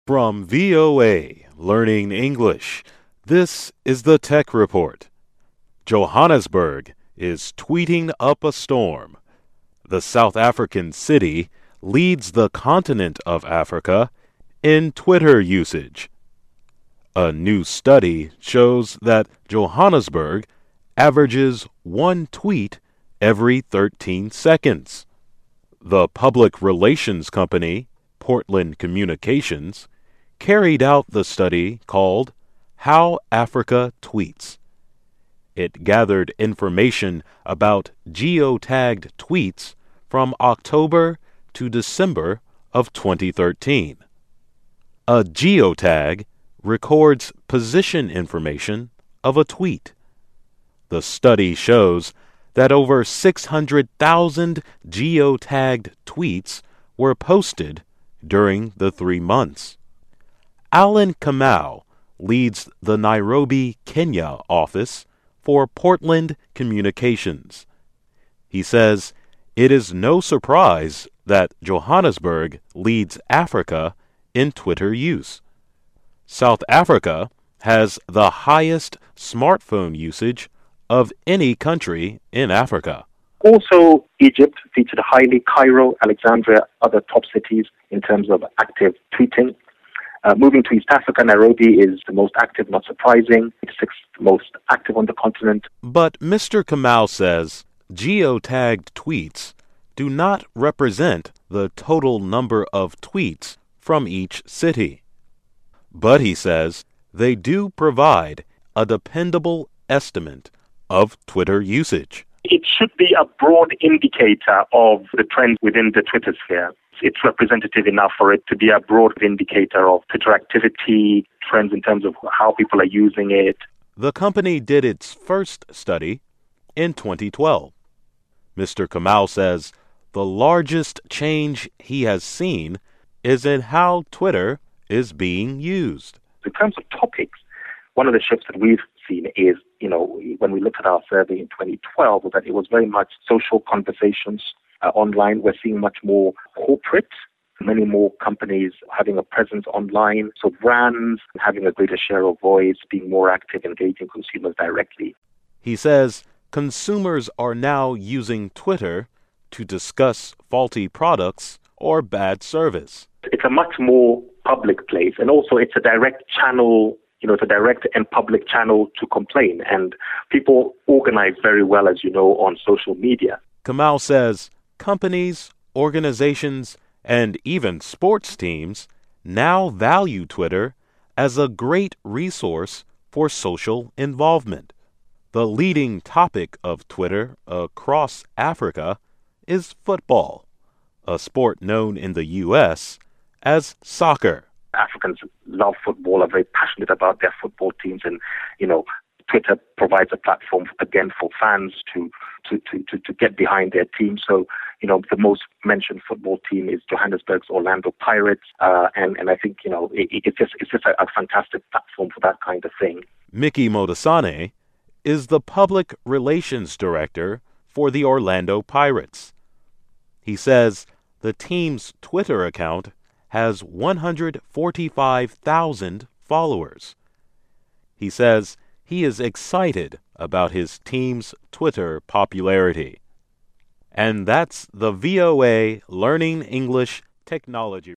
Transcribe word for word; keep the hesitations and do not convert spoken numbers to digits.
From V O A Learning English, this is the Tech Report. Johannesburg is tweeting up a storm. The South African city leads the continent of Africa in Twitter usage. A new study shows that Johannesburg averages one tweet every thirteen seconds. The public relations company, Portland Communications, carried out the study called How Africa Tweets. It gathered information about geotagged tweets from October to December of twenty thirteen. A geotag records position information of a tweet. The study shows that over six hundred thousand geotagged tweets were posted during the three months. Alan Kamau leads the Nairobi, Kenya office for Portland Communications. He says it is no surprise that Johannesburg leads Africa in Twitter use. South Africa has the highest smartphone usage of any country in Africa. Also, Egypt featured highly. Cairo, Alexandria, other top cities in terms of active tweeting. Uh, moving to East Africa, Nairobi is the most active, not surprising. It's sixth most active on the continent. But Mister Kamau says geotagged tweets do not represent the total number of tweets from each city. But he says they do provide a dependable estimate of Twitter usage. It should be a broad indicator of the trends within the Twitter sphere. It's representative enough for it to be a broad indicator of Twitter activity, trends in terms of how people are using it. The company did its first study in twenty twelve. Mister Kamau says the largest change he has seen is in how Twitter is being used. In terms of topics, one of the shifts that we've seen is, you know, when we looked at our survey in twenty twelve, was that it was very much social conversations uh, online. We're seeing much more corporate, many more companies having a presence online. So brands having a greater share of voice, being more active, engaging consumers directly. He says consumers are now using Twitter to discuss faulty products or bad service. It's a much more public place, and also it's a direct channel. You know, it's a direct and public channel to complain, and people organize very well, as you know, on social media. Kamau says companies, organizations, and even sports teams now value Twitter as a great resource for social involvement. The leading topic of Twitter across Africa is football, a sport known in the U S as soccer. Africans love football, are very passionate about their football teams, and, you know, Twitter provides a platform, again, for fans to to, to, to, to get behind their team. So, you know, the most mentioned football team is Johannesburg's Orlando Pirates, uh, and, and I think, you know, it, it's just, it's just a, a fantastic platform for that kind of thing. Mickey Modasane is the public relations director for the Orlando Pirates. He says the team's Twitter account has one hundred forty-five thousand followers. He says he is excited about his team's Twitter popularity. And that's the V O A Learning English Technology